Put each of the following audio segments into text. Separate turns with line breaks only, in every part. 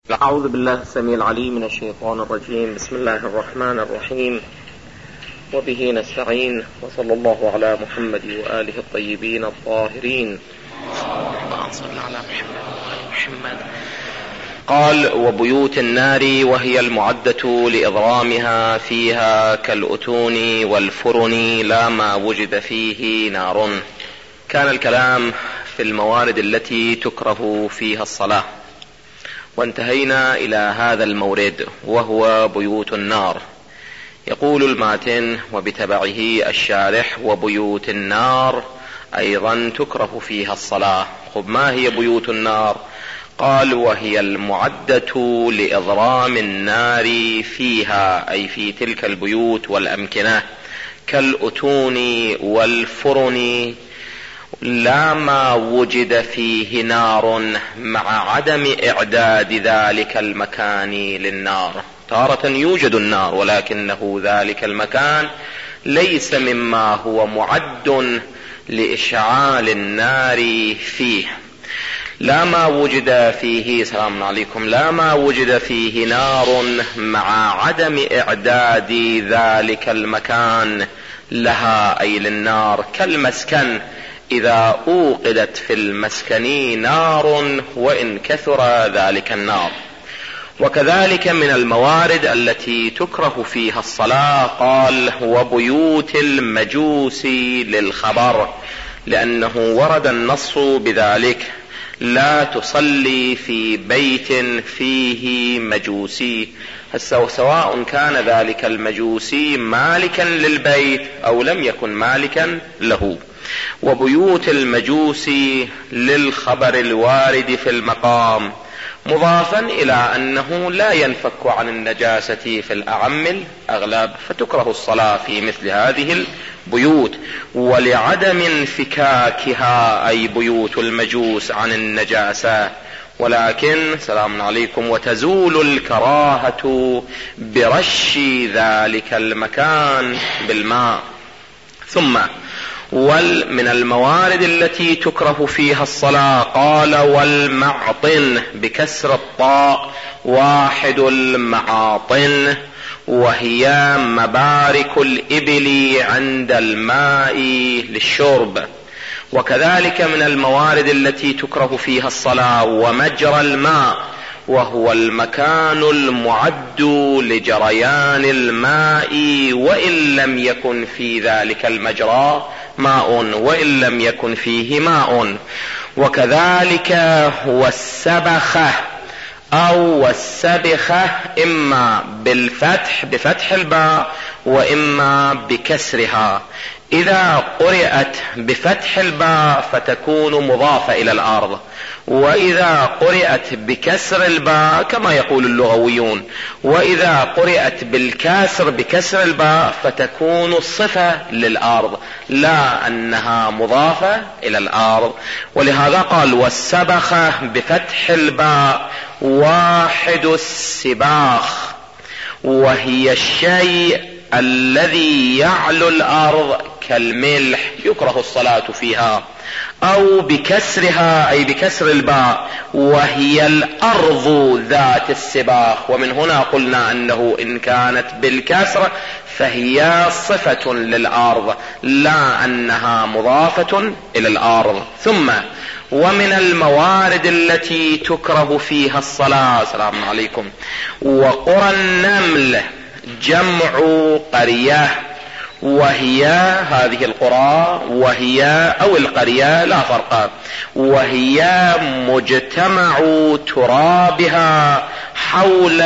أعوذ بالله السميع العليم من الشيطان الرجيم. بسم الله الرحمن الرحيم، وبه نستعين، وصلى الله على محمد وآله الطيبين الطاهرين. صلى على محمد. قال: وبيوت النار وهي المعدة لإضرامها فيها كالأتون والفرن لا ما وجد فيه نار. كان الكلام في الموارد التي تكره فيها الصلاة، وانتهينا إلى هذا المورد وهو بيوت النار. يقول الماتن وبتبعه الشارح: وبيوت النار أيضا تكره فيها الصلاة. خب، ما هي بيوت النار؟ قال: وهي المعدة لإضرام النار فيها، أي في تلك البيوت والأمكنة، كالأتون والفرن لا ما وجد فيه نار، مع عدم إعداد ذلك المكان للنار. تارة يوجد النار، ولكنه ذلك المكان ليس مما هو معد لإشعال النار فيه. لا ما وجد فيه، سلام عليكم، لا ما وجد فيه نار مع عدم إعداد ذلك المكان لها، أي للنار، كالمسكن إذا أوقدت في المسكن نار وإن كثر ذلك النار. وكذلك من الموارد التي تكره فيها الصلاة قال: وبيوت المجوس للخبر، لأنه ورد النص بذلك: لا تصلي في بيت فيه مجوسي. سواء كان ذلك المجوسي مالكا للبيت أو لم يكن مالكا له. وبيوت المجوس للخبر الوارد في المقام، مضافا إلى أنه لا ينفك عن النجاسة في الأعم الأغلب، فتكره الصلاة في مثل هذه البيوت. ولعدم انفكاكها، أي بيوت المجوس، عن النجاسة، ولكن سلام عليكم وتزول الكراهة برش ذلك المكان بالماء. ثم من الموارد التي تكره فيها الصلاة قال: والمعطن بكسر الطاء، واحد المعاطن، وهي مبارك الإبل عند الماء للشرب. وكذلك من الموارد التي تكره فيها الصلاة ومجرى الماء، وهو المكان المعد لجريان الماء وإن لم يكن في ذلك المجرى ماء، وإن لم يكن فيه ماء. وكذلك والسبخة أو والسبخة، إما بفتح الباء وإما بكسرها. إذا قرأت بفتح الباء فتكون مضافة إلى الأرض، وإذا قرأت بكسر الباء كما يقول اللغويون، وإذا قرأت بالكسر بكسر الباء فتكون صفة للأرض، لا أنها مضافة إلى الأرض. ولهذا قال: والسبخة بفتح الباء واحد السباخ، وهي الشيء الذي يعلو الأرض كالملح، يكره الصلاة فيها. أو بكسرها، أي بكسر الباء، وهي الأرض ذات السباخ. ومن هنا قلنا أنه إن كانت بالكسر فهي صفة للأرض، لا أنها مضافة إلى الأرض. ثم ومن الموارد التي تكره فيها الصلاة، سلام عليكم، وقرى النمل جمع قرية، وهي هذه القرى، وهي أو القرية لا فرق، وهي مجتمع ترابها حول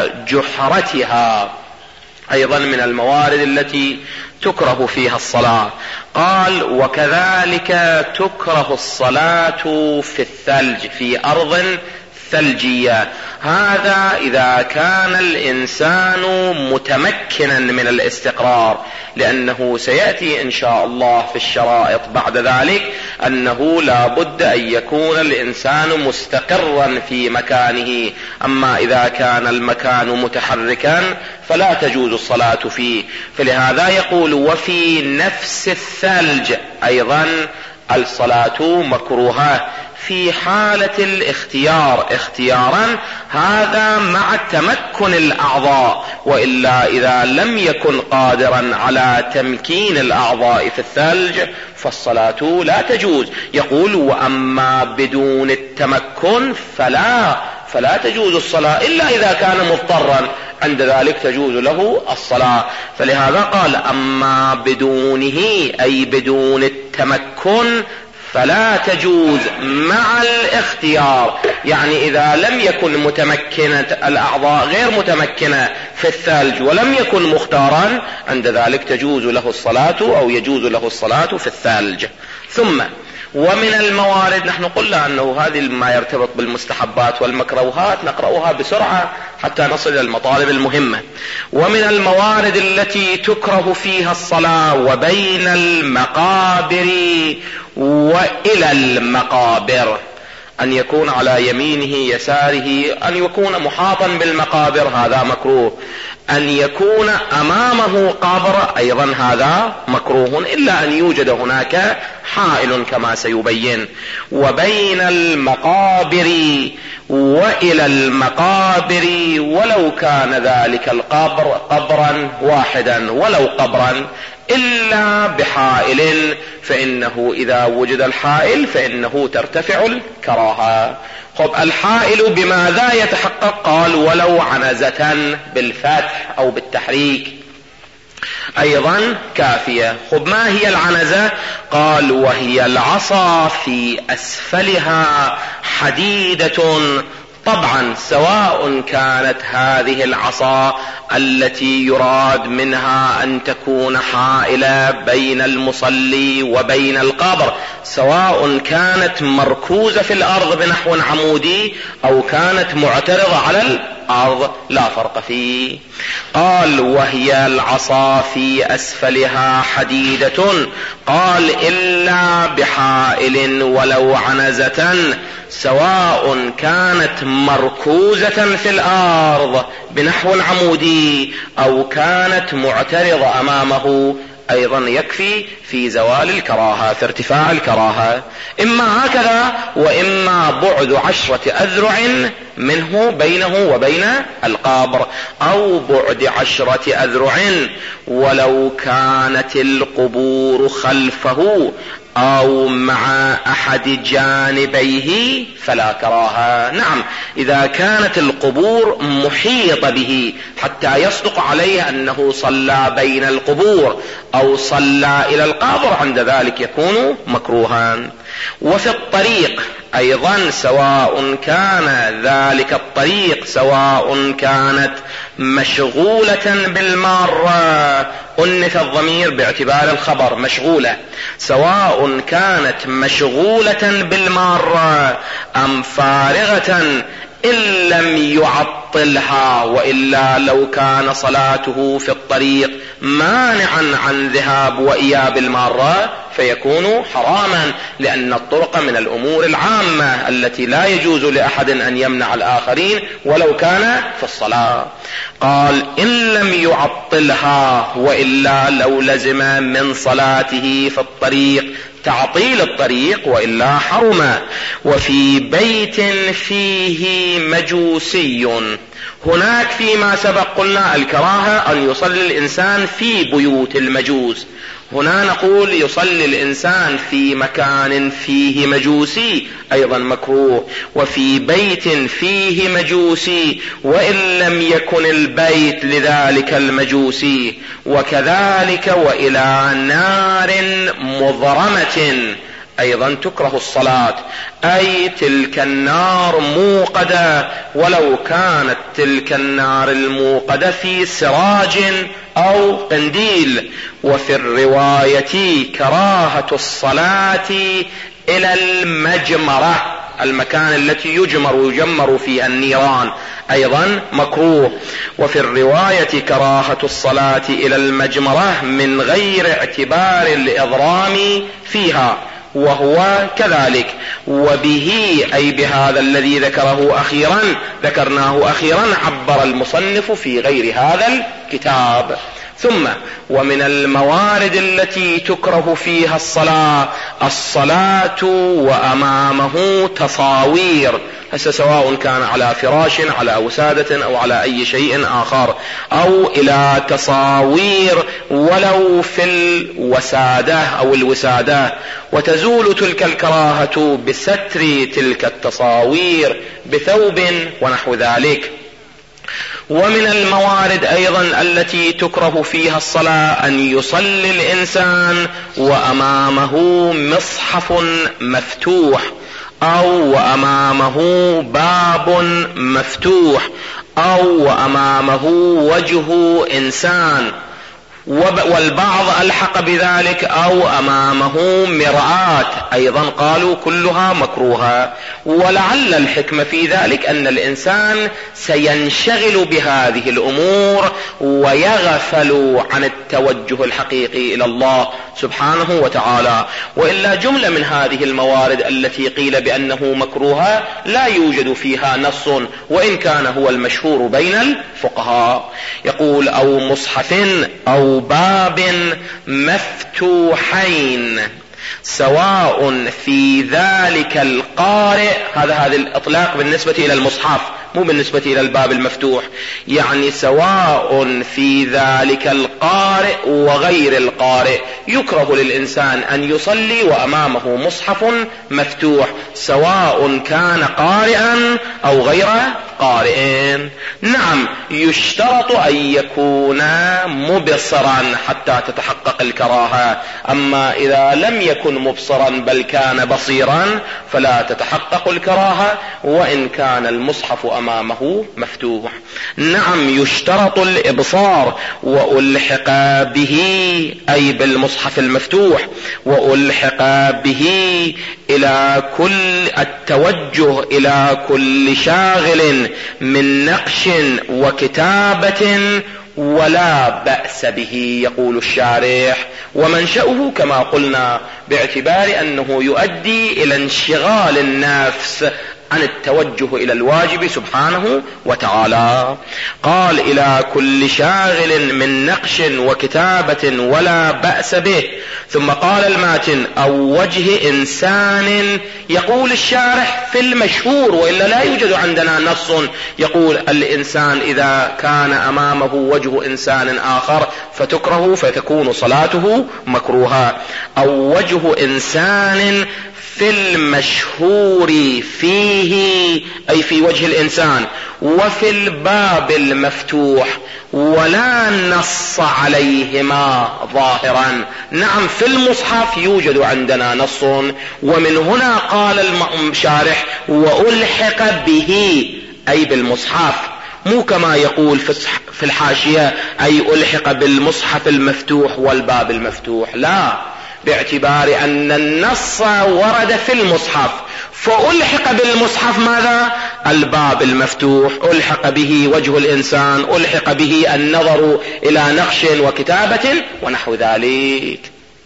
جحرتها، أيضا من الموارد التي تكره فيها الصلاة. قال: وكذلك تكره الصلاة في الثلج، في أرض ثلجية. هذا إذا كان الإنسان متمكنا من الاستقرار، لأنه سيأتي إن شاء الله في الشرائط بعد ذلك أنه لا بد أن يكون الإنسان مستقرا في مكانه. أما إذا كان المكان متحركا فلا تجوز الصلاة فيه. فلهذا يقول: وفي نفس الثلج أيضا الصلاة مكروهة في حالة الاختيار اختيارا هذا مع تمكن الأعضاء، وإلا إذا لم يكن قادرا على تمكين الأعضاء في الثلج فالصلاة لا تجوز. يقول وأما بدون التمكن فلا تجوز الصلاة إلا إذا كان مضطرا، عند ذلك تجوز له الصلاة. فلهذا قال أما بدونه أي بدون التمكن فلا تجوز مع الاختيار، يعني إذا لم يكن متمكنة الأعضاء غير متمكنة في الثلج ولم يكن مختارا، عند ذلك تجوز له الصلاة أو يجوز له الصلاة في الثلج. ثم ومن الموارد، نحن قلنا أنه هذه ما يرتبط بالمستحبات والمكروهات نقرأها بسرعة حتى نصل إلى المطالب المهمة. ومن الموارد التي تكره فيها الصلاة وبين المقابر وإلى المقابر، أن يكون على يمينه يساره، أن يكون محاطا بالمقابر هذا مكروه، أن يكون أمامه قبر أيضا هذا مكروه، إلا أن يوجد هناك حائل كما سيبين. وبين المقابر وإلى المقابر ولو كان ذلك القبر قبرا واحدا ولو قبرا، إلا بحائل، فإنه إذا وجد الحائل فإنه ترتفع الكراهة. خب الحائل بماذا يتحقق؟ قال ولو عنزة بالفتح أو بالتحريك أيضا كافية. خب ما هي العنزة؟ قال وهي العصا في أسفلها حديدة، طبعا سواء كانت هذه العصا التي يراد منها أن تكون حائلة بين المصلي وبين القبر، سواء كانت مركوزة في الأرض بنحو عمودي أو كانت معترضة على الأرض لا فرق فيه. قال وهي العصا في أسفلها حديدة، قال إلا بحائل ولو عنزة، سواء كانت مركوزة في الأرض بنحو عمودي أو كانت معترضة أمامه، أيضا يكفي في زوال الكراهة، في ارتفاع الكراهة. إما هكذا وإما بعد 10 أذرع منه بينه وبين القبر، أو بعد 10 أذرع ولو كانت القبور خلفه أو مع أحد جانبيه فلا كراهة. نعم، إذا كانت القبور محيطة به حتى يصدق عليه أنه صلى بين القبور أو صلى إلى القبر، عند ذلك يكون مكروها. وفي الطريق أيضا سواء كان ذلك الطريق سواء كانت مشغولة بالمارة، أنث الضمير باعتبار الخبر مشغولة، سواء كانت مشغولة بالمارة أم فارغة إن لم يعطلها، وإلا لو كان صلاته في الطريق مانعا عن ذهاب وإياب المارة فيكون حراما، لأن الطرق من الأمور العامة التي لا يجوز لأحد أن يمنع الآخرين ولو كان في الصلاة. قال إن لم يعطلها، وإلا لو لزم من صلاته في الطريق تعطيل الطريق وإلا حرم. وفي بيت فيه مجوسي، هناك فيما سبق قلنا الكراهة أن يصلي الإنسان في بيوت المجوس، هنا نقول يصلي الإنسان في مكان فيه مجوسي أيضا مكروه. وفي بيت فيه مجوسي وإن لم يكن البيت لذلك المجوسي، وكذلك وإلى نار مضرمة أيضا تكره الصلاة، أي تلك النار موقدة، ولو كانت تلك النار الموقدة في سراج أو قنديل. وفي الرواية كراهة الصلاة إلى المجمرة، المكان التي يجمر فيها النيران أيضا مكروه. وفي الرواية كراهة الصلاة إلى المجمرة من غير اعتبار الإضرام فيها، وهو كذلك. وبه أي بهذا الذي ذكرناه أخيرا عبر المصنف في غير هذا الكتاب. ثم ومن الموارد التي تكره فيها الصلاة وأمامه تصاوير، هسه سواء كان على فراش على وسادة أو على أي شيء آخر، أو إلى تصاوير ولو في الوسادة أو الوسادة، وتزول تلك الكراهة بستر تلك التصاوير بثوب ونحو ذلك. ومن الموارد أيضا التي تكره فيها الصلاة أن يصلي الإنسان وأمامه مصحف مفتوح، أو وأمامه باب مفتوح، أو وأمامه وجه إنسان، والبعض ألحق بذلك أو أمامه مرآة، أيضا قالوا كلها مكروهة. ولعل الحكمة في ذلك أن الإنسان سينشغل بهذه الأمور ويغفل عن التوجه الحقيقي إلى الله سبحانه وتعالى. وإلا جملة من هذه الموارد التي قيل بأنه مكروهة لا يوجد فيها نص، وإن كان هو المشهور بين الفقهاء. يقول أو مصحف أو باب مفتوحين سواء في ذلك القارئ، هذا الإطلاق بالنسبة إلى المصحف مو بالنسبة إلى الباب المفتوح، يعني سواء في ذلك القارئ وغير القارئ، يكره للإنسان أن يصلي وأمامه مصحف مفتوح سواء كان قارئا أو غير قارئ. نعم يشترط أن يكون مبصرا حتى تتحقق الكراهة، أما إذا لم يكن مبصرا بل كان بصيرا فلا تتحقق الكراهة وإن كان المصحف أمامه مفتوح. نعم يشترط الإبصار، وألحق به أي بالمصحف المفتوح، وألحق به إلى كل التوجه إلى كل شاغل من نقش وكتابة ولا بأس به. يقول الشارح ومنشأه كما قلنا باعتبار أنه يؤدي إلى انشغال النفس عن التوجه إلى الواجب سبحانه وتعالى. قال إلى كل شاغل من نقش وكتابة ولا بأس به. ثم قال الماتن أو وجه إنسان. يقول الشارح في المشهور، وإلا لا يوجد عندنا نص يقول الإنسان إذا كان أمامه وجه إنسان آخر فتكره فتكون صلاته مكروهة. أو وجه إنسان في المشهور فيه أي في وجه الإنسان، وفي الباب المفتوح، ولا نص عليهما ظاهرا. نعم في المصحف يوجد عندنا نص، ومن هنا قال الشارح وألحق به أي بالمصحف، مو كما يقول في الحاشية أي ألحق بالمصحف المفتوح والباب المفتوح، لا، باعتبار أن النص ورد في المصحف فألحق بالمصحف ماذا؟ الباب المفتوح، ألحق به وجه الإنسان، ألحق به النظر إلى نقش وكتابة ونحو ذلك.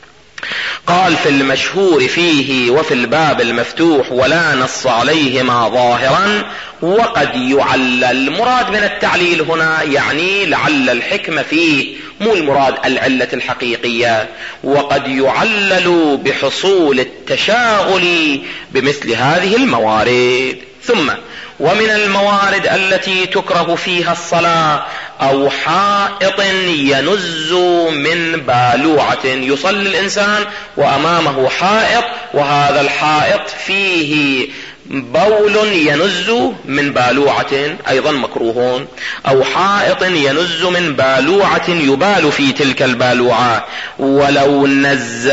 قال في المشهور فيه وفي الباب المفتوح ولا نص عليهما ظاهرا. وقد يعلل، المراد من التعليل هنا يعني لعل الحكمة فيه، مو المراد العلة الحقيقية. وقد يعلل بحصول التشاغل بمثل هذه الموارد. ثم ومن الموارد التي تكره فيها الصلاة أو حائط ينز من بالوعة. يصلي الإنسان وأمامه حائط، وهذا الحائط فيه بول ينز من بالوعة أيضا مكروهون. أو حائط ينز من بالوعة يبال في تلك البالوعة، ولو نز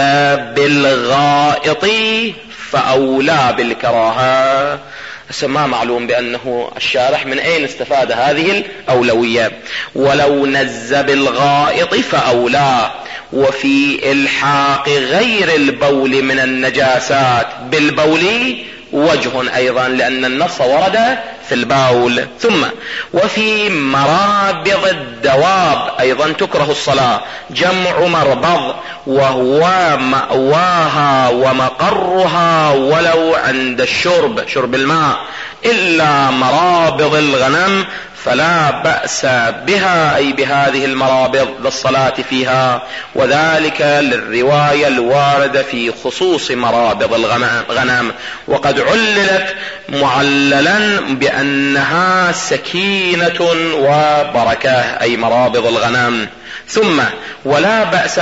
بالغائط فأولى بالكراهة. ما معلوم بأنه الشارح من أين استفاد هذه الأولوية. ولو نز بالغائط فأولى. وفي إلحاق غير البول من النجاسات بالبول وجه أيضا، لأن النص ورد في البول. ثم وفي مرابض الدواب أيضا تكره الصلاة، جمع مربض، وهو مأواها ومقرها ولو عند الشرب، شرب الماء، إلا مرابض الغنم فلا بأس بها أي بهذه المرابض للصلاة فيها، وذلك للرواية الواردة في خصوص مرابض الغنم، وقد عللت معللا بأنها سكينة وبركة أي مرابض الغنم. ثم ولا بأس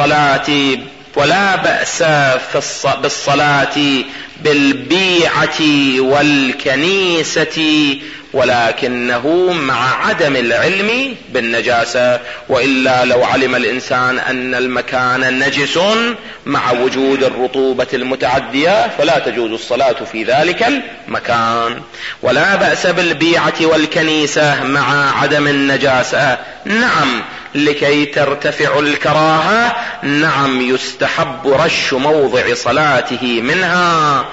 بالصلاة بالبيعة والكنيسة، ولكنه مع عدم العلم بالنجاسة، وإلا لو علم الإنسان أن المكان نجس مع وجود الرطوبة المتعدية فلا تجوز الصلاة في ذلك المكان. ولا بأس بالبيعة والكنيسة مع عدم النجاسة، نعم لكي ترتفع الكراهة، نعم يستحب رش موضع صلاته منها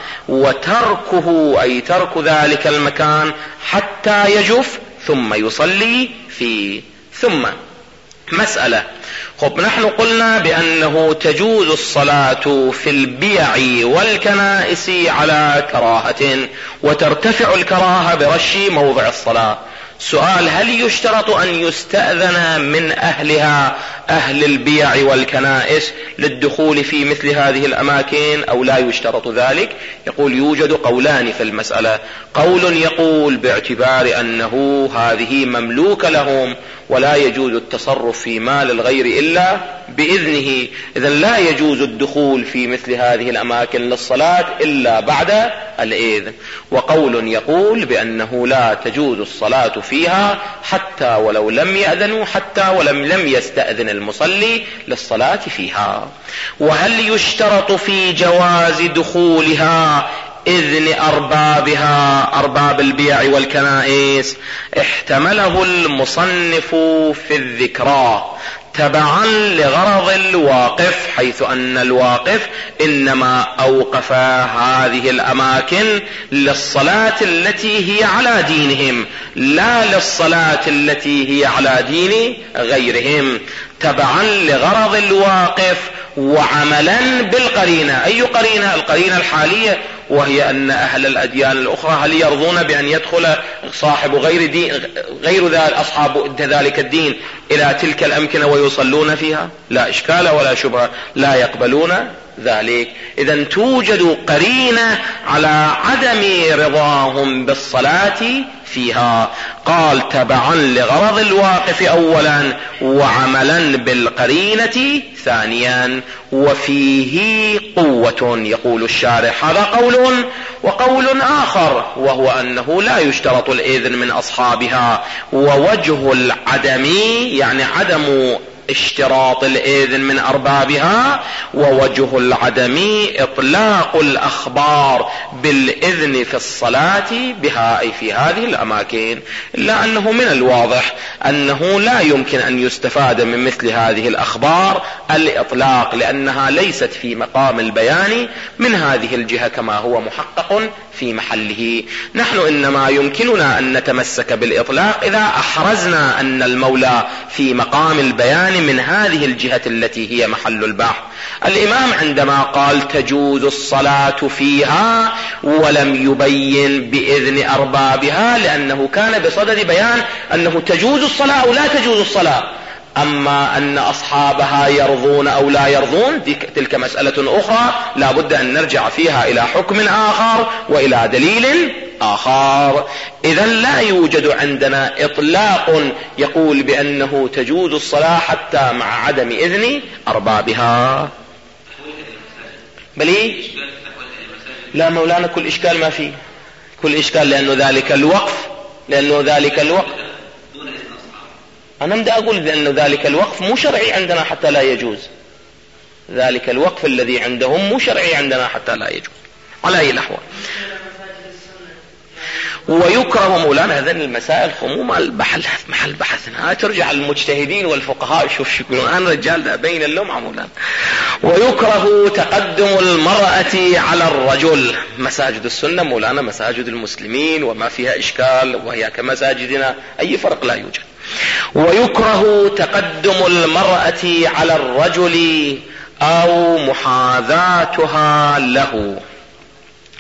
وتركه أي ترك ذلك المكان حتى يجف ثم يصلي فيه. ثم مسألة، نحن قلنا بأنه تجوز الصلاة في البيع والكنائس على كراهة، وترتفع الكراهة برش موضع الصلاة. سؤال: هل يشترط أن يستأذن من أهلها أهل البيع والكنائس للدخول في مثل هذه الأماكن أو لا يشترط ذلك؟ يقول يوجد قولان في المسألة. قول يقول باعتبار أنه هذه مملوكة لهم ولا يجوز التصرف في مال الغير إلا بإذنه، إذن لا يجوز الدخول في مثل هذه الأماكن للصلاة إلا بعد الإذن. وقول يقول بأنه لا تجوز الصلاة فيها حتى ولو لم يأذنوا، حتى ولم يستأذن المصلي للصلاة فيها. وهل يشترط في جواز دخولها إذن أربابها أرباب البيع والكنائس؟ احتمله المصنف في الذكرى تبعا لغرض الواقف، حيث أن الواقف إنما أوقف هذه الأماكن للصلاة التي هي على دينهم لا للصلاة التي هي على دين غيرهم، تبعا لغرض الواقف وعملا بالقرينة. أي قرينة؟ القرينة الحالية، وهي أن أهل الأديان الأخرى هل يرضون بأن يدخل صاحب غير ذلك أصحاب ذلك الدين إلى تلك الأمكنة ويصلون فيها؟ لا إشكال ولا شبهة، لا يقبلون ذلك. إذن توجد قرينة على عدم رضاهم بالصلاة فيها. قال تبعا لغرض الواقف أولا وعملا بالقرينة ثانيا. وفيه قوة، يقول الشارح هذا قول. وقول آخر وهو أنه لا يشترط الإذن من أصحابها، ووجه العدم يعني عدم اشتراط الإذن من أربابها، ووجه العدم إطلاق الأخبار بالإذن في الصلاة بها أي في هذه الأماكن، إلا أنه من الواضح أنه لا يمكن أن يستفاد من مثل هذه الأخبار الإطلاق، لأنها ليست في مقام البيان من هذه الجهة كما هو محقق في محله. نحن إنما يمكننا أن نتمسك بالإطلاق إذا أحرزنا أن المولى في مقام البيان من هذه الجهة التي هي محل البحث. الإمام عندما قال تجوز الصلاة فيها ولم يبين بإذن أربابها، لأنه كان بصدد بيان أنه تجوز الصلاة أو لا تجوز الصلاة. أما أن أصحابها يرضون أو لا يرضون تلك مسألة أخرى لا بد أن نرجع فيها إلى حكم آخر وإلى دليل آخر. إذن لا يوجد عندنا إطلاق يقول بأنه تجوز الصلاة حتى مع عدم إذن أربابها. بلي لا مولانا، كل إشكال ما فيه، كل إشكال لأنه ذلك الوقف أنا بدي أقول لأن ذلك الوقف مو شرعي عندنا حتى لا يجوز. ذلك الوقف الذي عندهم مو شرعي عندنا حتى لا يجوز على أي الأحوال. ويكره مولانا هذين المسائل خموم محل بحثنا، ترجع المجتهدين والفقهاء شوف يقولون. أنا رجال ده بين اللوم مولانا. ويكره تقدم المرأة على الرجل. مساجد السنة مولانا مساجد المسلمين وما فيها إشكال، وهي كمساجدنا أي فرق لا يوجد. ويكره تقدم المرأة على الرجل أو محاذاتها له.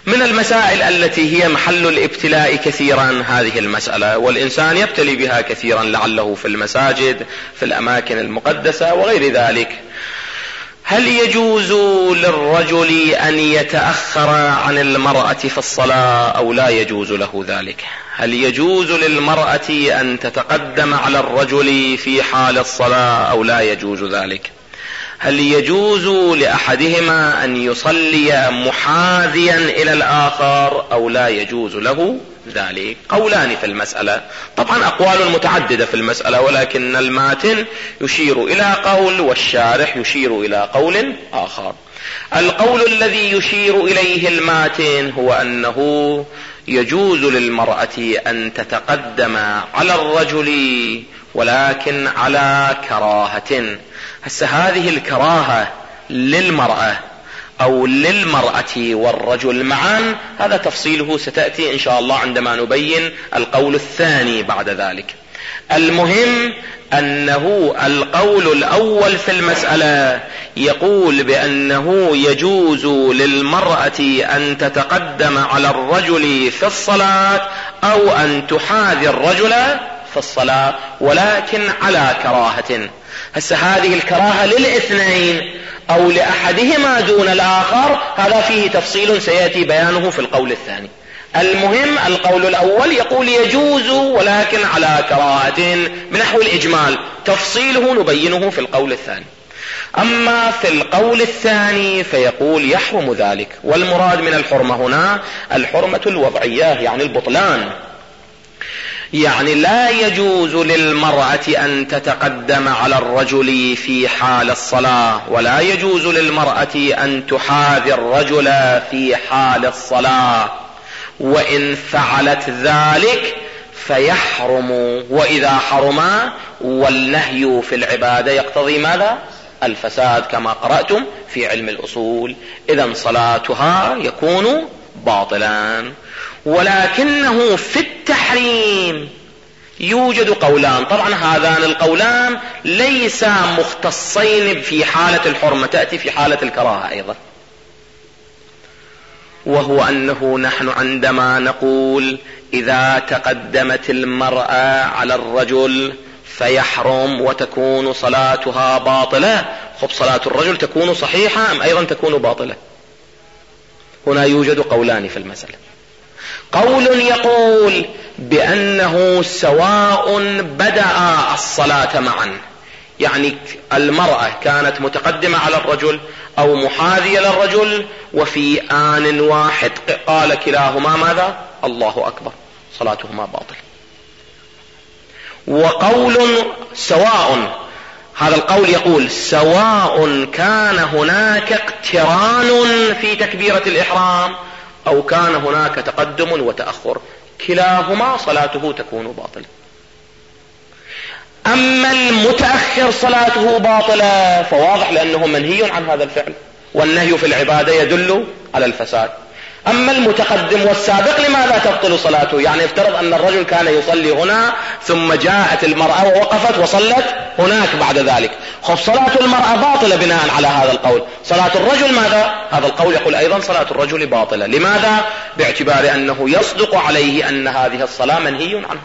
من المسائل التي هي محل الابتلاء كثيرا هذه المسألة، والإنسان يبتلي بها كثيرا لعله في المساجد في الأماكن المقدسة وغير ذلك. هل يجوز للرجل أن يتأخر عن المرأة في الصلاة أو لا يجوز له ذلك؟ هل يجوز للمرأة أن تتقدم على الرجل في حال الصلاة أو لا يجوز ذلك؟ هل يجوز لأحدهما أن يصلي محاذيا إلى الآخر أو لا يجوز له ذلك؟ قولان في المسألة، طبعا أقوال متعددة في المسألة، ولكن الماتن يشير إلى قول والشارح يشير إلى قول آخر. القول الذي يشير إليه الماتن هو أنه يجوز للمرأة أن تتقدم على الرجل ولكن على كراهة. هسه هذه الكراهة للمرأة أو للمرأة والرجل معا هذا تفصيله ستأتي إن شاء الله عندما نبين القول الثاني بعد ذلك. المهم أنه القول الأول في المسألة يقول بأنه يجوز للمرأة أن تتقدم على الرجل في الصلاة أو أن تحاذي الرجل في الصلاة ولكن على كراهة. هسه هذه الكراهة للاثنين أو لأحدهما دون الآخر هذا فيه تفصيل سيأتي بيانه في القول الثاني. المهم القول الأول يقول يجوز ولكن على كراهة بنحو الإجمال، تفصيله نبينه في القول الثاني. أما في القول الثاني فيقول يحرم ذلك، والمراد من الحرمة هنا الحرمة الوضعية يعني البطلان، يعني لا يجوز للمرأة أن تتقدم على الرجل في حال الصلاة ولا يجوز للمرأة أن تحاذي الرجل في حال الصلاة، وإن فعلت ذلك فيحرم. وإذا حرم والنهي في العبادة يقتضي ماذا؟ الفساد كما قرأتم في علم الأصول، إذن صلاتها يكون باطلا. ولكنه في التحريم يوجد قولان، طبعا هذان القولان ليس مختصين في حالة الحرمة، تأتي في حالة الكراهة أيضا، وهو أنه نحن عندما نقول إذا تقدمت المرأة على الرجل فيحرم وتكون صلاتها باطلة، خب صلاة الرجل تكون صحيحة أم أيضا تكون باطلة؟ هنا يوجد قولان في المسألة. قول يقول بأنه سواء بدأ الصلاة معا، يعني المرأة كانت متقدمة على الرجل أو محاذية للرجل وفي آن واحد قال كلاهما ماذا؟ الله أكبر، صلاتهما باطل. وقول سواء، هذا القول يقول سواء كان هناك اقتران في تكبيرة الإحرام أو كان هناك تقدم وتأخر، كلاهما صلاته تكون باطلة. أما المتأخر صلاته باطلة فواضح لأنه منهي عن هذا الفعل، والنهي في العبادة يدل على الفساد. أما المتقدم والسابق لماذا تبطل صلاته؟ يعني افترض أن الرجل كان يصلي هنا ثم جاءت المرأة ووقفت وصلت هناك بعد ذلك، خب صلاة المرأة باطلة بناء على هذا القول. صلاة الرجل ماذا؟ هذا القول يقول أيضا صلاة الرجل باطلة. لماذا؟ باعتبار أنه يصدق عليه أن هذه الصلاة منهي عنها.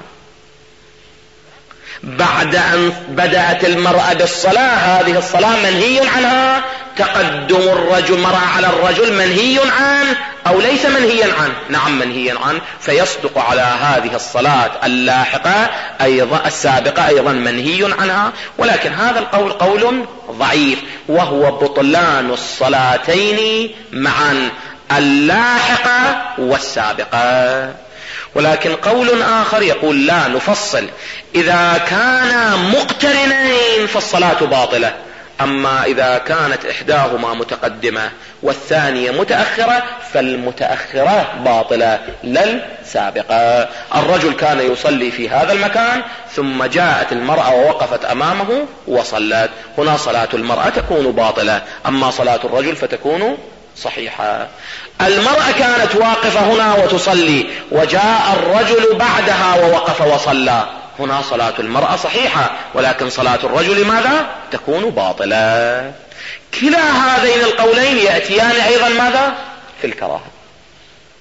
بعد أن بدأت المرأة بالصلاة هذه الصلاة منهي عنها، تقدم الرجل مرأة على الرجل منهي عنه أو ليس منهيا عنه؟ نعم منهيا عنه، فيصدق على هذه الصلاة اللاحقة أيضا السابقة أيضا منهي عنها. ولكن هذا القول قول ضعيف، وهو بطلان الصلاتين معا، اللاحقة والسابقة. ولكن قول آخر يقول لا نفصل، إذا كانا مقترنين فالصلاة باطلة، أما إذا كانت إحداهما متقدمة والثانية متأخرة فالمتأخرة باطلة للسابقة. الرجل كان يصلي في هذا المكان ثم جاءت المرأة ووقفت أمامه وصلت، هنا صلاة المرأة تكون باطلة، أما صلاة الرجل فتكون صحيحة. المرأة كانت واقفة هنا وتصلي وجاء الرجل بعدها ووقف وصلى، هنا صلاة المرأة صحيحة، ولكن صلاة الرجل ماذا؟ تكون باطلة. كلا هذين القولين يأتيان أيضا ماذا؟ في الكراهة.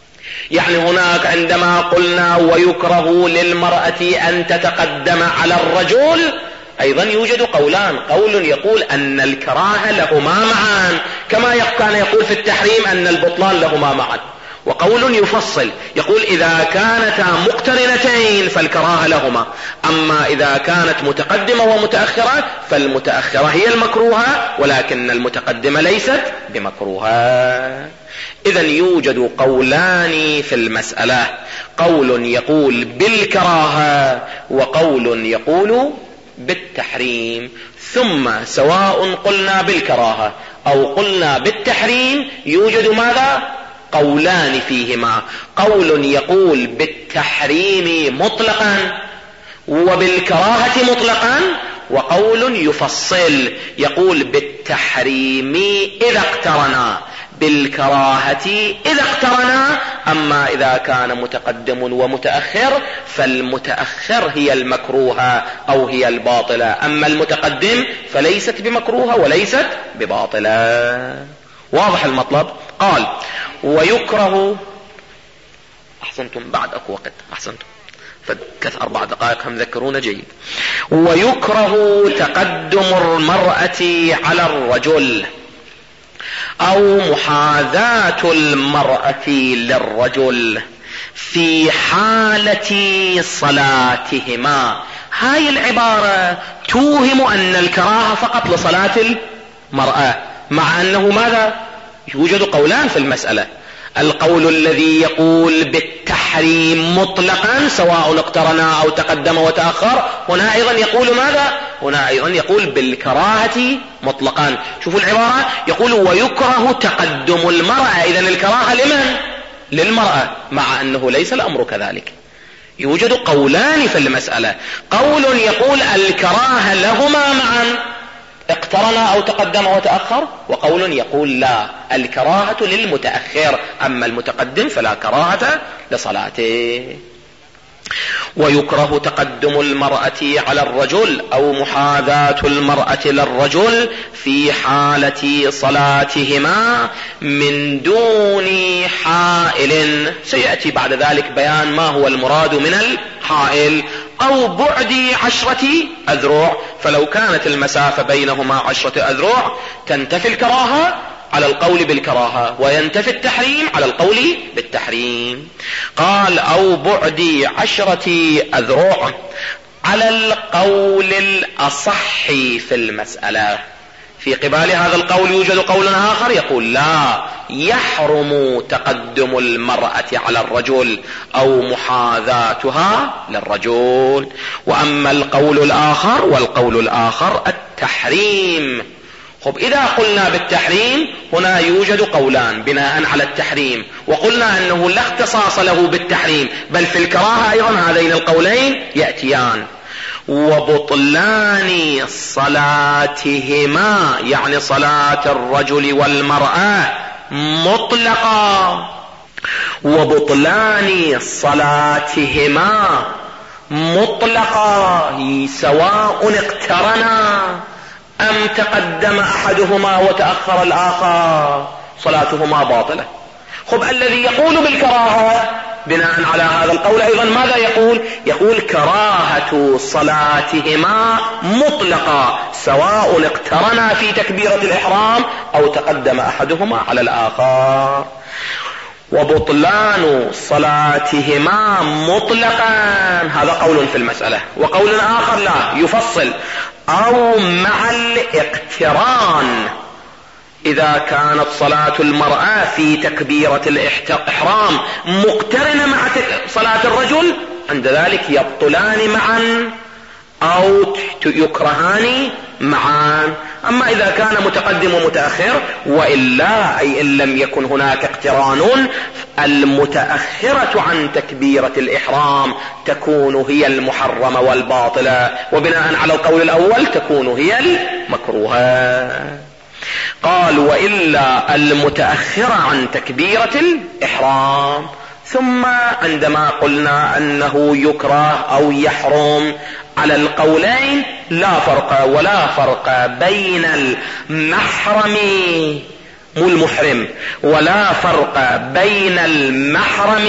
يعني هناك عندما قلنا ويكره للمرأة أن تتقدم على الرجل، أيضا يوجد قولان. قول يقول أن الكراهة لهما معا، كما كان يقول في التحريم أن البطلان لهما معا، وقول يفصل يقول إذا كانتا مقترنتين فالكراهة لهما، أما إذا كانت متقدمة ومتأخرة فالمتأخرة هي المكروهة ولكن المتقدمة ليست بمكروهة. إذا يوجد قولان في المسألة، قول يقول بالكراهة وقول يقول بالتحريم. ثم سواء قلنا بالكراهة أو قلنا بالتحريم يوجد ماذا؟ قولان فيهما، قول يقول بالتحريم مطلقا وبالكراهة مطلقا، وقول يفصل يقول بالتحريم إذا اقترنا بالكراهة إذا اقترنا، أما إذا كان متقدم ومتأخر فالمتأخر هي المكروهة أو هي الباطلة، أما المتقدم فليست بمكروهة وليست بباطلة. واضح المطلب؟ قال ويكره، أحسنتم بعد أكو وقت، أحسنتم فكث 4 دقائق هم ذكرونا جيد. ويكره تقدم المرأة على الرجل أو محاذاة المرأة للرجل في حالة صلاتهما. هاي العبارة توهم أن الكراهة فقط لصلاة المرأة، مع أنه ماذا؟ يوجد قولان في المسألة. القول الذي يقول بالتحريم مطلقا سواء اقترنا أو تقدم وتأخر، هنا أيضا يقول ماذا؟ هنا أيضا يقول بالكراهة مطلقا. شوفوا العبارة، يقول ويكره تقدم المرأة، إذن الكراهة لمن؟ للمرأة، مع أنه ليس الأمر كذلك. يوجد قولان في المسألة، قول يقول الكراهة لهما معا اقترن أو تقدم وتأخر، وقول يقول لا الكراهة للمتأخر أما المتقدم فلا كراهة لصلاته. ويكره تقدم المرأة على الرجل أو محاذاة المرأة للرجل في حالة صلاتهما من دون حائل، سيأتي بعد ذلك بيان ما هو المراد من الحائل، أو بعد 10 أذرع، فلو كانت المسافة بينهما 10 أذرع تنتفي الكراهة على القول بالكراهة وينتفي التحريم على القول بالتحريم. قال أو بعد 10 أذرع على القول الأصح في المسألة. في قبال هذا القول يوجد قول آخر يقول لا يحرم تقدم المرأة على الرجل أو محاذاتها للرجل. وأما القول الآخر والقول الآخر التحريم. خب إذا قلنا بالتحريم هنا يوجد قولان بناء على التحريم، وقلنا أنه لا اختصاص له بالتحريم بل في الكراهة أيضا، هذين القولين يأتيان. وبطلان صلاتهما يعني صلاة الرجل والمرأة مطلقا، وبطلان صلاتهما مطلقا سواء اقترنا أم تقدم أحدهما وتأخر الآخر صلاتهما باطلة. خب الذي يقول بالكراهة بناء على هذا القول أيضا ماذا يقول؟ يقول كراهة صلاتهما مطلقة سواء اقترنا في تكبيرة الإحرام أو تقدم أحدهما على الآخر. وبطلان صلاتهما مطلقا هذا قول في المسألة، وقول آخر لا يفصل أو مع الاقتران. إذا كانت صلاة المرأة في تكبيرة الإحرام مقترنة مع صلاة الرجل عند ذلك يبطلان معا أو يكرهان معا. أما إذا كان متقدم ومتأخر وإلا أي إن لم يكن هناك اقتران المتأخرة عن تكبيرة الإحرام تكون هي المحرمة والباطلة، وبناء على القول الأول تكون هي المكروهة. قال وإلا المتأخرة عن تكبيرة الإحرام. ثم عندما قلنا أنه يكره أو يحرم على القولين لا فرق بين المحرم مو المحرم، ولا فرق بين المحرم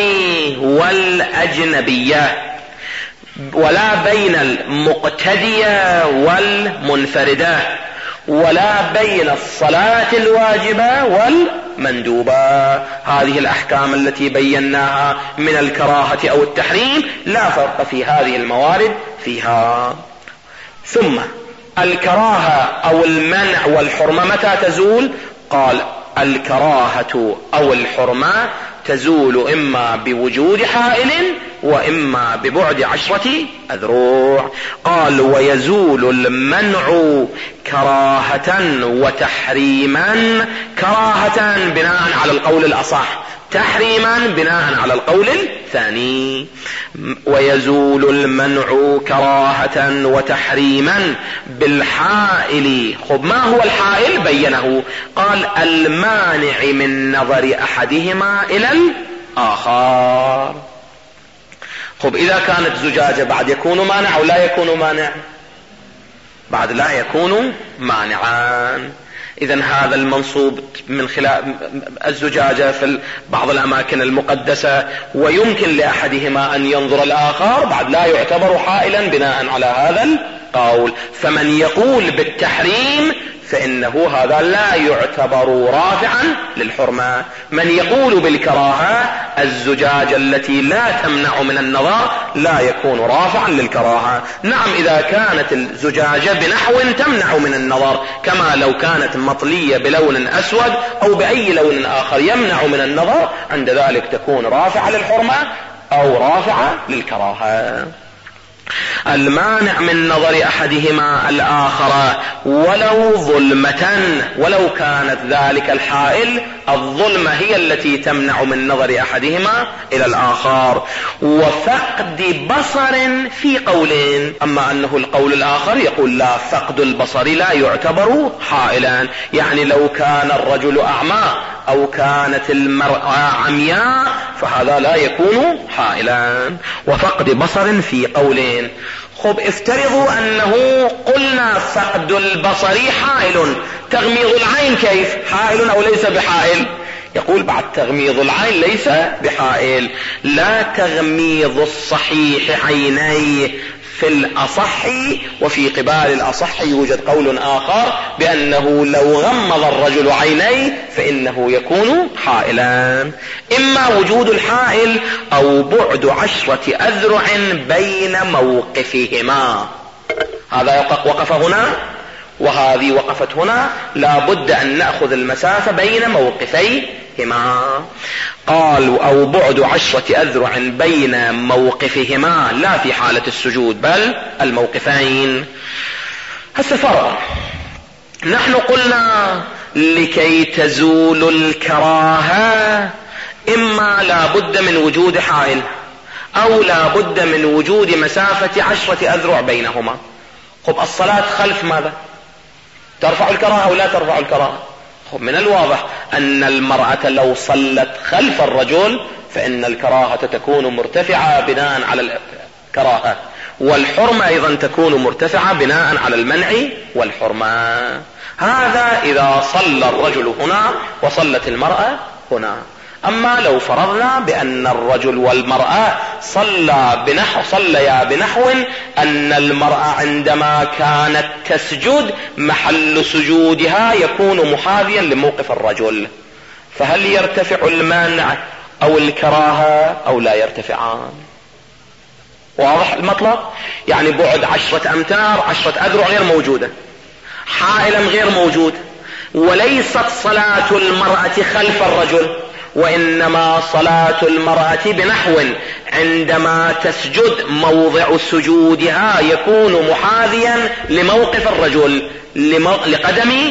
والأجنبية، ولا بين المقتدية والمنفردة، ولا بين الصلاة الواجبة والمندوبة. هذه الأحكام التي بيناها من الكراهة أو التحريم لا فرق في هذه الموارد فيها. ثم الكراهة أو المنع والحرمة متى تزول؟ قال الكراهة أو الحرمة تزول إما بوجود حائل وإما ببعد 10 أذرع. قال ويزول المنع كراهة وتحريما، كراهة بناء على القول الأصح، تحريما بناء على القول الثاني. ويزول المنع كراهة وتحريما بالحائل. خب ما هو الحائل؟ بينه، قال المانع من نظر أحدهما إلى الآخر. خب إذا كانت زجاجة بعد يكون مانع أو لا يكون مانع؟ بعد لا يكون مانعان. إذن هذا المنصوب من خلال الزجاجة في بعض الأماكن المقدسة، ويمكن لأحدهما أن ينظر الآخر، بعد لا يعتبر حائلا بناء على هذا القول. فمن يقول بالتحريم فإنه هذا لا يعتبر رافعا للحرمة. من يقول بالكراهة، الزجاجة التي لا تمنع من النظر لا يكون رافعا للكراهة. نعم إذا كانت الزجاجة بنحو تمنع من النظر، كما لو كانت مطلية بلون أسود أو بأي لون آخر يمنع من النظر، عند ذلك تكون رافعة للحرمة أو رافعة للكراهة. المانع من نظر أحدهما الآخر ولو ظلمة، ولو كانت ذلك الحائل الظلمة هي التي تمنع من نظر أحدهما إلى الآخر. وفقد بصر في قولين، أما أنه القول الآخر يقول لا، فقد البصر لا يعتبر حائلا. يعني لو كان الرجل أعمى أو كانت المرأة عمياء فهذا لا يكون حائلا. وفقد بصر في قولين. خب افترضوا أنه قلنا فقد البصر حائل، تغميض العين كيف؟ حائل أو ليس بحائل؟ يقول بعد تغميض العين ليس بحائل. لا تغميض الصحيح عينيه في الأصح، وفي قبال الأصح يوجد قول آخر بأنه لو غمض الرجل عينيه فإنه يكون حائلا. إما وجود الحائل أو بعد 10 أذرع بين موقفهما. هذا وقف هنا وهذه وقفت هنا، لا بد أن نأخذ المسافة بين موقفيهما. قالوا أو بعد 10 أذرع بين موقفهما، لا في حالة السجود بل الموقفين. هسه فرق، نحن قلنا لكي تزول الكراهة إما لا بد من وجود حائل أو لا بد من وجود مسافة 10 أذرع بينهما. خب الصلاة خلف ماذا؟ ترفع الكراهة أو لا ترفع الكراهة؟ خب من الواضح أن المرأة لو صلت خلف الرجل فإن الكراهة تكون مرتفعة بناء على الكراهة، والحرمة أيضا تكون مرتفعة بناء على المنع والحرمة. هذا إذا صلى الرجل هنا وصلت المرأة هنا. أما لو فرضنا بأن الرجل والمرأة صليا بنحو أن المرأة عندما كانت تسجد محل سجودها يكون محاذيا لموقف الرجل، فهل يرتفع المانع أو الكراهة أو لا يرتفعان؟ واضح المطلب؟ يعني بعد 10 أمتار 10 أذرع غير موجودة، حائلا غير موجود، وليست صلاة المرأة خلف الرجل، وإنما صلاة المرأة بنحو عندما تسجد موضع سجودها يكون محاذيا لموقف الرجل، لقدم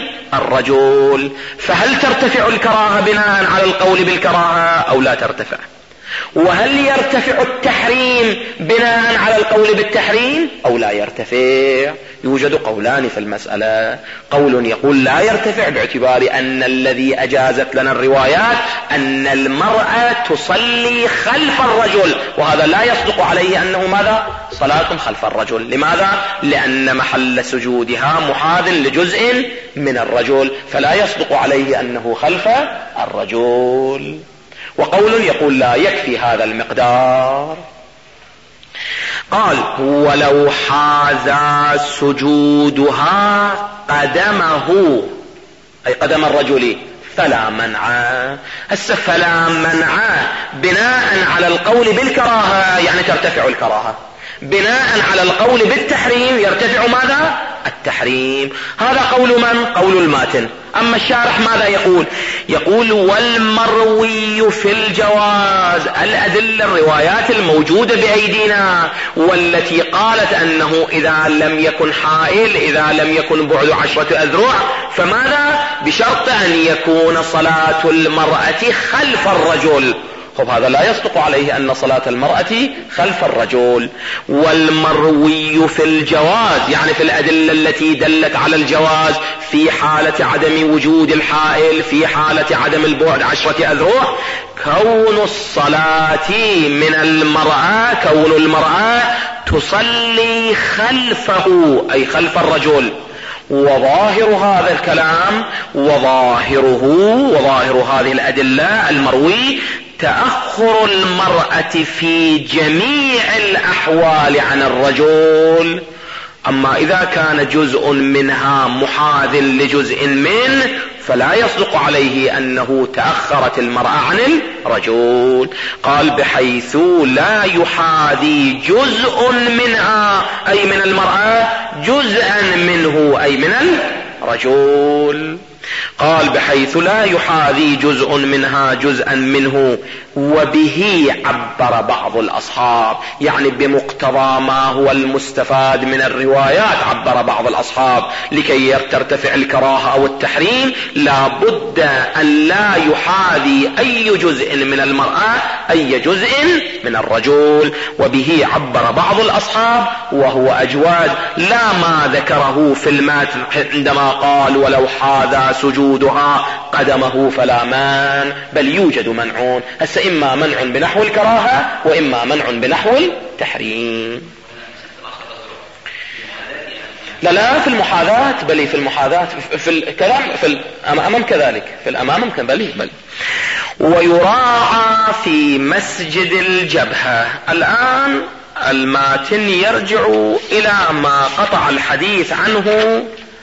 الرجل. فهل ترتفع الكراهة بناء على القول بالكراهة أو لا ترتفع؟ وهل يرتفع التحريم بناء على القول بالتحريم أو لا يرتفع؟ يوجد قولان في المسألة. قول يقول لا يرتفع باعتبار أن الذي أجازت لنا الروايات أن المرأة تصلي خلف الرجل، وهذا لا يصدق عليه أنه ماذا؟ صلاة خلف الرجل. لماذا؟ لأن محل سجودها محاذ لجزء من الرجل، فلا يصدق عليه أنه خلف الرجل. وقول يقول لا يكفي هذا المقدار. قال ولو حاز سجودها قدمه أي قدم الرجل فلا منع. هسه فلا منع بناء على القول بالكراهة يعني ترتفع الكراهة، بناء على القول بالتحريم يرتفع ماذا؟ التحريم. هذا قول من؟ قول الماتن. أما الشارح ماذا يقول؟ يقول والمروي في الجواز، الأدلة الروايات الموجودة بأيدينا والتي قالت أنه إذا لم يكن حائل، إذا لم يكن بعد 10 أذرع، فماذا؟ بشرط أن يكون صلاة المرأة خلف الرجل. خب هذا لا يصدق عليه أن صلاة المرأة خلف الرجل. والمروي في الجواز يعني في الأدلة التي دلت على الجواز في حالة عدم وجود الحائل، في حالة عدم البعد 10 أذرع، كون الصلاة من المرأة، كون المرأة تصلي خلفه أي خلف الرجل. وظاهر هذا الكلام وظاهر هذه الأدلة المروي تأخر المرأة في جميع الأحوال عن الرجل. أما إذا كان جزء منها محاذ لجزء منه فلا يصدق عليه أنه تأخرت المرأة عن الرجل. قال بحيث لا يحاذي جزء منها أي من المرأة جزءا منه أي من الرجل. قال بحيث لا يحاذي جزء منها جزءا منه. وبه عبر بعض الأصحاب يعني بمقتضى ما هو المستفاد من الروايات عبر بعض الأصحاب لكي ترتفع الكراهة أو التحريم لا بد أن لا يحاذي أي جزء من المرأة أي جزء من الرجل. وبه عبر بعض الأصحاب وهو أجواد لا ما ذكره في الماتن عندما قال ولو حاذى سجودها قدمه فلا مان، بل يوجد منع. هسه إما منع بنحو الكراهة وإما منع بنحو التحريم. لا في المحاذاة، بل في المحاذاة في الكلام في الأمام كذلك، في الأمام بل. ويراعى في مسجد الجبهة. الآن الماتن يرجع إلى ما قطع الحديث عنه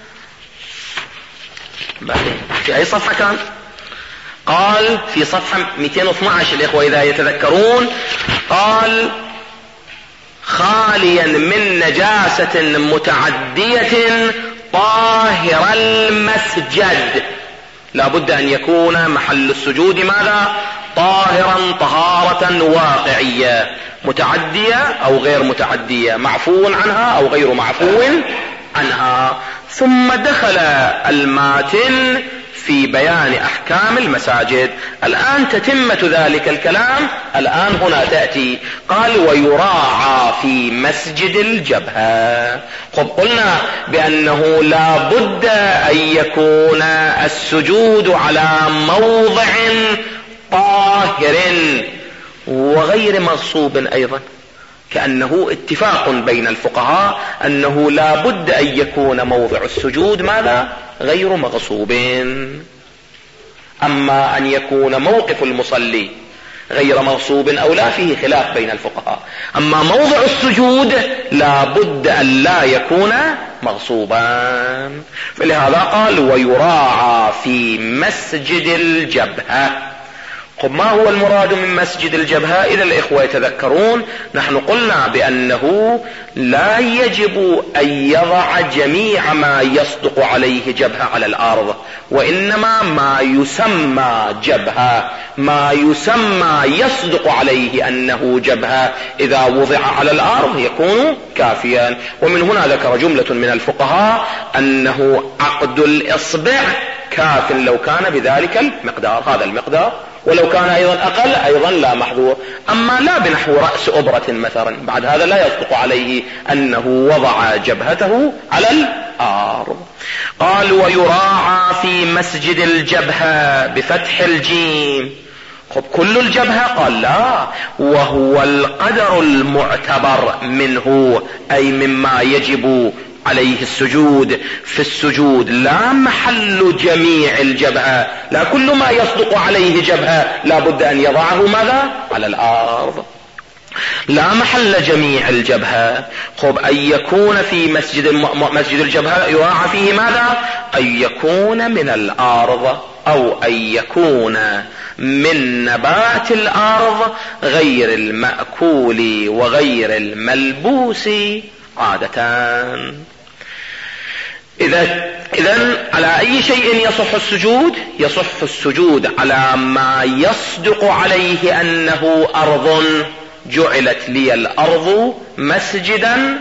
في أي صفحة كان؟ قال في صفحة 212 الإخوة إذا يتذكرون، قال خاليا من نجاسة متعدية طاهر المسجد. لا بد أن يكون محل السجود ماذا؟ طاهرا طهارة واقعية، متعدية أو غير متعدية، معفو عنها أو غير معفو عنها. ثم دخل الماتن في بيان أحكام المساجد. الآن تتمة ذلك الكلام الآن هنا تأتي. قال ويراعى في مسجد الجبهة. قد قلنا بأنه لا بد أن يكون السجود على موضع طاهر وغير مغصوب أيضا، كأنه اتفاق بين الفقهاء أنه لا بد أن يكون موضع السجود ماذا؟ غير مغصوب. أما أن يكون موقف المصلي غير مغصوب أو لا فيه خلاف بين الفقهاء. أما موضع السجود لا بد أن لا يكون مغصوبا. فلهذا قال ويراعى في مسجد الجبهة. ما هو المراد من مسجد الجبهة؟ إذا الإخوة يتذكرون نحن قلنا بأنه لا يجب أن يضع جميع ما يصدق عليه جبهة على الأرض، وإنما ما يسمى جبهة، ما يسمى يصدق عليه أنه جبهة إذا وضع على الأرض يكون كافيا. ومن هنا ذكر جملة من الفقهاء أنه عقد الإصبع كاف لو كان بذلك المقدار. هذا المقدار ولو كان أيضا أقل أيضا لا محظور. أما لا بنحو رأس أبرة مثلا، بعد هذا لا يصدق عليه أنه وضع جبهته على الأرض. قال ويراعى في مسجد الجبهة بفتح الجيم. خب كل الجبهة؟ قال لا، وهو القدر المعتبر منه، أي مما يجب عليه السجود في السجود، لا محل جميع الجبهة، لا كل ما يصدق عليه جبهة لا بد أن يضعه ماذا؟ على الأرض، لا محل جميع الجبهة. خب أن يكون في مسجد الجبهة يراعى فيه ماذا؟ أن يكون من الأرض أو أن يكون من نبات الأرض غير المأكول وغير الملبوس عادة. إذن على أي شيء يصح السجود؟ يصح السجود على ما يصدق عليه أنه أرض جعلت لي الأرض مسجدا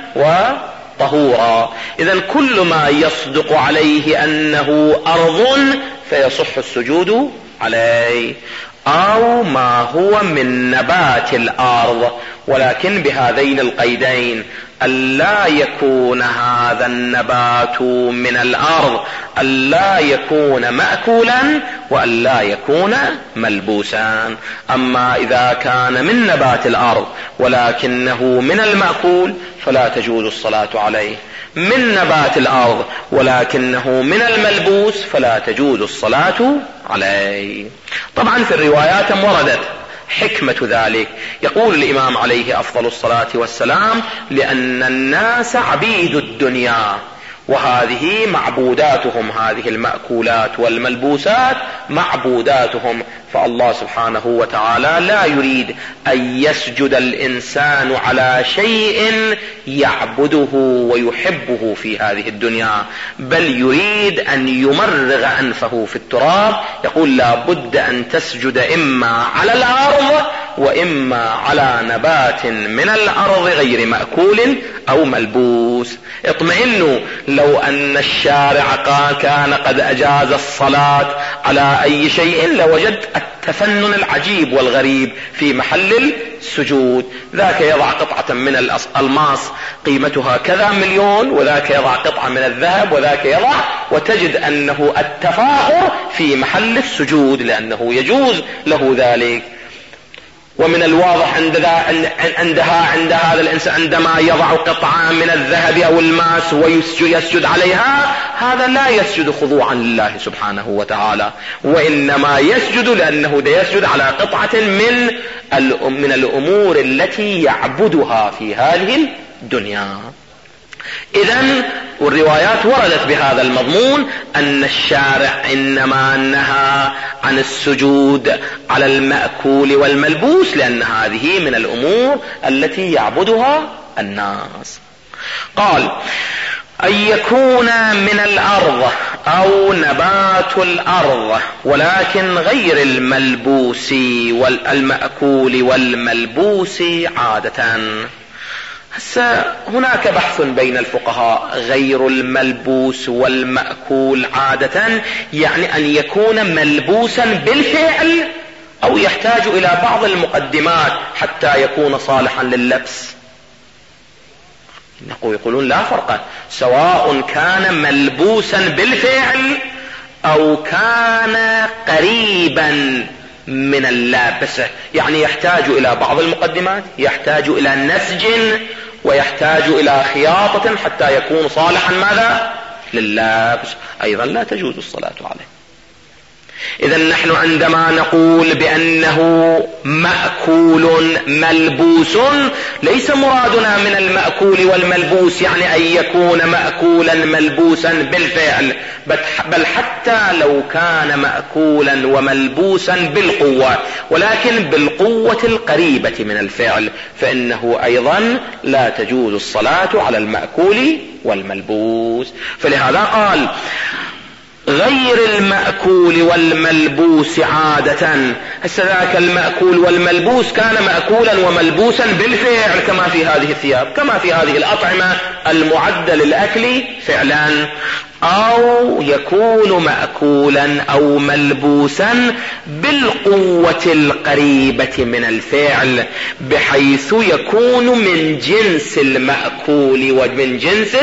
وطهورا. إذن كل ما يصدق عليه أنه أرض فيصح السجود عليه، أو ما هو من نبات الأرض، ولكن بهذين القيدين: ألا يكون هذا النبات من الأرض، ألا يكون مأكولا، وألا يكون ملبوسا. أما إذا كان من نبات الأرض ولكنه من المأكول فلا تجوز الصلاة عليه، من نبات الأرض ولكنه من الملبوس فلا تجوز الصلاة عليه. طبعا في الروايات وردت حكمة ذلك. يقول الإمام عليه أفضل الصلاة والسلام: لأن الناس عبيد الدنيا، وهذه معبوداتهم، هذه المأكولات والملبوسات معبوداتهم، فالله سبحانه وتعالى لا يريد أن يسجد الإنسان على شيء يعبده ويحبه في هذه الدنيا، بل يريد أن يمرغ أنفه في التراب. يقول: لا بد أن تسجد إما على الأرض وإما على نبات من الأرض غير مأكول أو ملبوس. اطمئنوا، لو أن الشارع كان قد أجاز الصلاة على أي شيء لوجدت التفنن العجيب والغريب في محل السجود. ذاك يضع قطعة من الألماس قيمتها كذا مليون، وذاك يضع قطعة من الذهب، وذاك يضع، وتجد أنه التفاخر في محل السجود لأنه يجوز له ذلك. ومن الواضح عند هذا الإنسان عندما يضع قطعة من الذهب أو الماس ويسجد عليها، هذا لا يسجد خضوعا لله سبحانه وتعالى، وإنما يسجد لأنه يسجد على قطعة من الأمور التي يعبدها في هذه الدنيا. إذن والروايات وردت بهذا المضمون أن الشارع إنما نهى عن السجود على المأكول والملبوس لأن هذه من الأمور التي يعبدها الناس. قال: أن يكون من الأرض أو نبات الأرض ولكن غير الملبوس والمأكول والملبوس عادة. هسه هناك بحث بين الفقهاء: غير الملبوس والمأكول عادة يعني أن يكون ملبوسا بالفعل أو يحتاج إلى بعض المقدمات حتى يكون صالحا لللبس؟ يقولون لا فرق، سواء كان ملبوسا بالفعل أو كان قريبا من اللابسة، يعني يحتاج إلى بعض المقدمات، يحتاج إلى نسج، ويحتاج إلى خياطة حتى يكون صالحا ماذا؟ لللابس. أيضا لا تجوز الصلاة عليه. إذن نحن عندما نقول بأنه مأكول ملبوس ليس مرادنا من المأكول والملبوس يعني أن يكون مأكولا ملبوسا بالفعل، بل حتى لو كان مأكولا وملبوسا بالقوة، ولكن بالقوة القريبة من الفعل، فإنه أيضا لا تجوز الصلاة على المأكول والملبوس. فلهذا قال: غير المأكول والملبوس عادة. ذاك المأكول والملبوس كان مأكولا وملبوسا بالفعل، كما في هذه الثياب، كما في هذه الأطعمة المعدة للأكل فعلا. أو يكون مأكولا أو ملبوسا بالقوة القريبة من الفعل بحيث يكون من جنس المأكول ومن جنس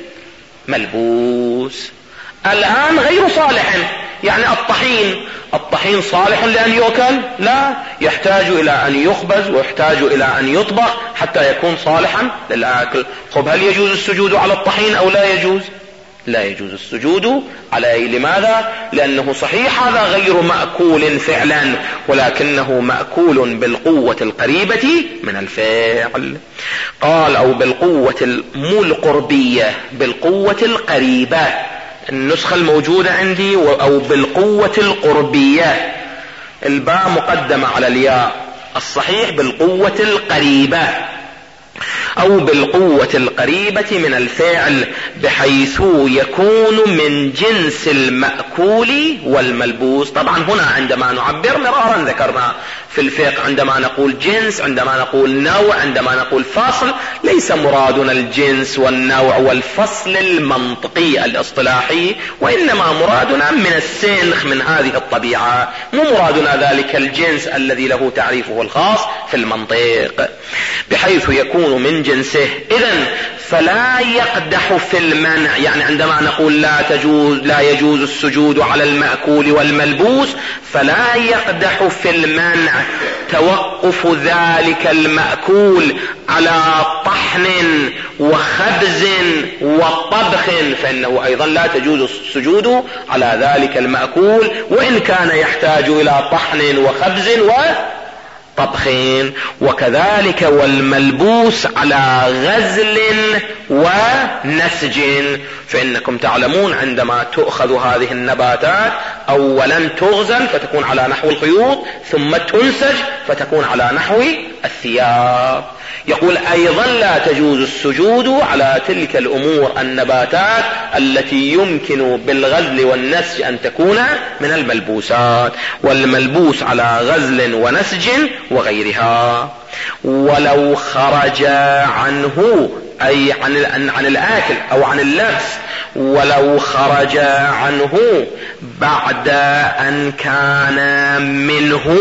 الملبوس. الآن غير صالح، يعني الطحين صالح لأن يؤكل؟ لا، يحتاج إلى أن يخبز ويحتاج إلى أن يطبخ حتى يكون صالحا للآكل. طب هل يجوز السجود على الطحين أو لا يجوز؟ لا يجوز السجود عليه. لماذا؟ لأنه صحيح هذا غير مأكول فعلا، ولكنه مأكول بالقوة القريبة من الفعل. قال أو بالقوة مو القربية، بالقوة القريبة، النسخة الموجودة عندي أو بالقوة القربية، الباء مقدمة على الياء، الصحيح بالقوة القريبة أو بالقوة القريبة من الفعل بحيث يكون من جنس المأكول والملبوس. طبعا هنا عندما نعبر مرارا ذكرنا في الفقه، عندما نقول جنس، عندما نقول نوع، عندما نقول فصل، ليس مرادنا الجنس والنوع والفصل المنطقي الاصطلاحي، وإنما مرادنا من السنخ من هذه الطبيعة، مو مرادنا ذلك الجنس الذي له تعريفه الخاص في المنطق، بحيث يكون من جنسه. إذن فلا يقدح في المنع، يعني عندما نقول لا يجوز السجود على المأكول والملبوس، فلا يقدح في المنع توقف ذلك المأكول على طحن وخبز وطبخ، فإنه أيضا لا تجوز السجود على ذلك المأكول وإن كان يحتاج إلى طحن وخبز طبخين. وكذلك والملبوس على غزل ونسج، فإنكم تعلمون عندما تؤخذ هذه النباتات أولا تغزل فتكون على نحو الخيوط، ثم تنسج فتكون على نحو الثياب. يقول أيضا لا تجوز السجود على تلك الأمور النباتات التي يمكن بالغزل والنسج أن تكون من الملبوسات، والملبوس على غزل ونسج وغيرها. ولو خرج عنه أي عن الآكل أو عن اللبس، ولو خرج عنه بعد أن كان منه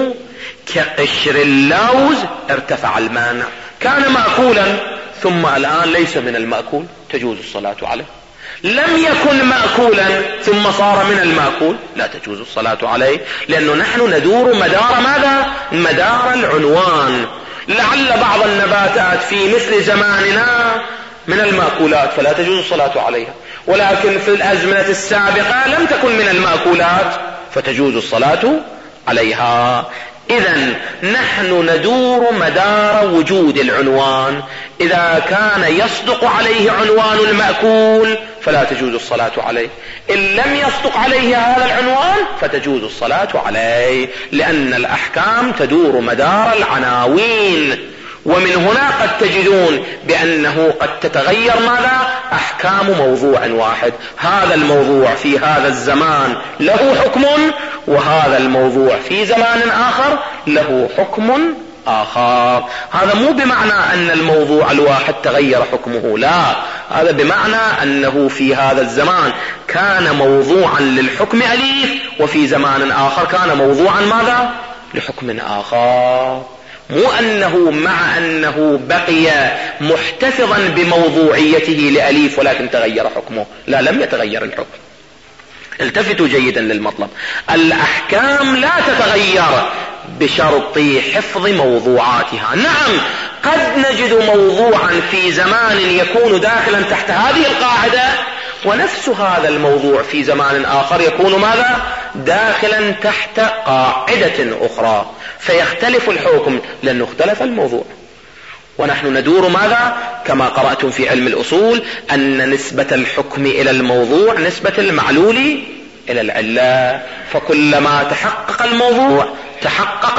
كقشر اللوز ارتفع المانع. كان مأكولا ثم الآن ليس من المأكول، تجوز الصلاة عليه. لم يكن مأكولا ثم صار من المأكول، لا تجوز الصلاة عليه، لأنه نحن ندور مدار ماذا؟ مدار العنوان. لعل بعض النباتات في مثل زماننا من المأكولات فلا تجوز الصلاة عليها، ولكن في الأزمنة السابقة لم تكن من المأكولات فتجوز الصلاة عليها. إذن نحن ندور مدار وجود العنوان، إذا كان يصدق عليه عنوان المأكول فلا تجوز الصلاة عليه، إن لم يصدق عليه هذا العنوان فتجوز الصلاة عليه، لأن الأحكام تدور مدار العناوين. ومن هنا قد تجدون بأنه قد تتغير ماذا؟ أحكام موضوع واحد، هذا الموضوع في هذا الزمان له حكم، وهذا الموضوع في زمان آخر له حكم آخر. هذا مو بمعنى أن الموضوع الواحد تغير حكمه، لا، هذا بمعنى أنه في هذا الزمان كان موضوعا للحكم أليف، وفي زمان آخر كان موضوعا ماذا؟ لحكم آخر. مو أنه مع أنه بقي محتفظا بموضوعيته لأليف ولكن تغير حكمه، لا، لم يتغير الحكم. التفتوا جيدا للمطلب، الأحكام لا تتغير بشرط حفظ موضوعاتها. نعم، قد نجد موضوعا في زمان يكون داخلا تحت هذه القاعدة، ونفس هذا الموضوع في زمان آخر يكون ماذا؟ داخلا تحت قاعدة أخرى، فيختلف الحكم لأنه اختلف الموضوع. ونحن ندور ماذا؟ كما قرأتم في علم الأصول أن نسبة الحكم إلى الموضوع نسبة المعلول إلى العلة، فكلما تحقق الموضوع تحقق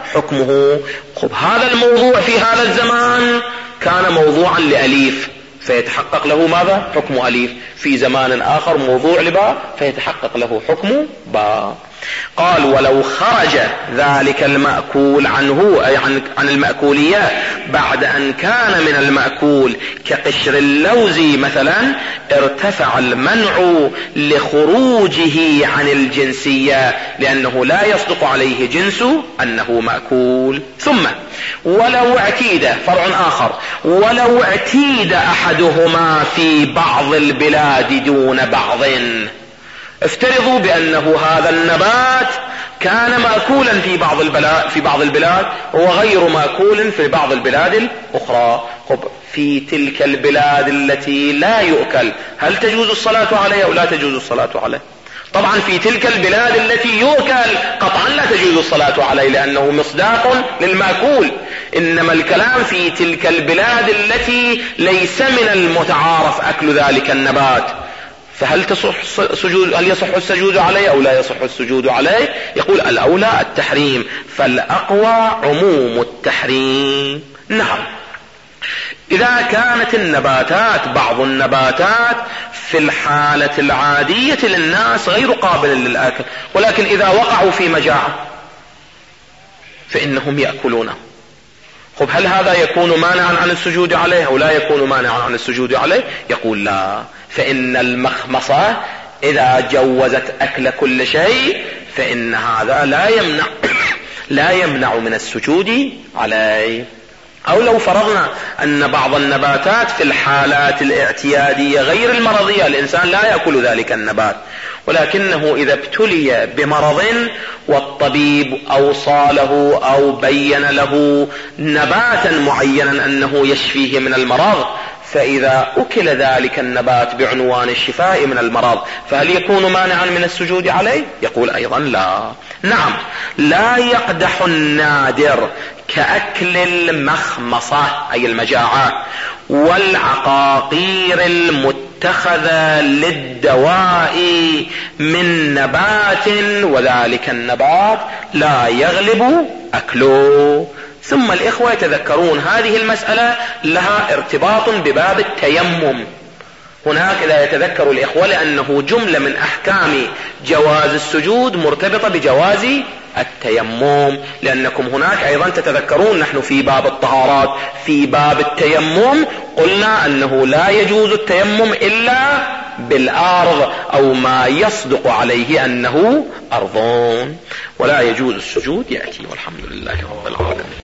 حكمه. خب هذا الموضوع في هذا الزمان كان موضوعا لأليف فيتحقق له ماذا؟ حكم أليف. في زمان آخر موضوع لباء فيتحقق له حكم باء. قال ولو خرج ذلك المأكول عنه أي عن المأكوليات بعد أن كان من المأكول كقشر اللوز مثلا ارتفع المنع لخروجه عن الجنسية لأنه لا يصدق عليه جنس أنه مأكول. ثم ولو اعتيد فرع آخر ولو اعتيد أحدهما في بعض البلاد دون بعض. افترضوا بأنه هذا النبات كان مأكولا في بعض البلاد وغير مأكول في بعض البلاد الأخرى. في تلك البلاد التي لا يؤكل هل تجوز الصلاة عليه أو لا تجوز الصلاة عليه؟ طبعا في تلك البلاد التي يؤكل قطعا لا تجوز الصلاة عليه لأنه مصداق للمأكول. إنما الكلام في تلك البلاد التي ليس من المتعارف أكل ذلك النبات، فهل يصح السجود عليه أو لا يصح السجود عليه؟ يقول الأولى التحريم، فالأقوى عموم التحريم. نعم، إذا كانت النباتات بعض النباتات في الحالة العادية للناس غير قابل للأكل، ولكن إذا وقعوا في مجاعة فإنهم يأكلونه، هل هذا يكون مانعا عن السجود عليه أو لا يكون مانعا عن السجود عليه؟ يقول لا، فإن المخمصة إذا جوزت أكل كل شيء فإن هذا لا يمنع من السجود عليه. أو لو فرضنا أن بعض النباتات في الحالات الاعتيادية غير المرضية الإنسان لا يأكل ذلك النبات، ولكنه إذا ابتلي بمرض والطبيب أوصى له أو بين له نباتا معينا أنه يشفيه من المرض، فإذا أكل ذلك النبات بعنوان الشفاء من المرض فهل يكون مانعا من السجود عليه؟ يقول أيضا لا. نعم، لا يقدح النادر كأكل المخمصة أي المجاعات والعقاقير المتخذة للدواء من نبات وذلك النبات لا يغلب أكله. ثم الإخوة يتذكرون هذه المسألة لها ارتباط بباب التيمم. هناك إذا يتذكر الإخوة لأنه جملة من أحكام جواز السجود مرتبطة بجواز التيمم، لأنكم هناك أيضا تتذكرون نحن في باب الطهارات في باب التيمم قلنا أنه لا يجوز التيمم إلا بالأرض أو ما يصدق عليه أنه أرض، ولا يجوز السجود يأتي. والحمد لله رب العالمين.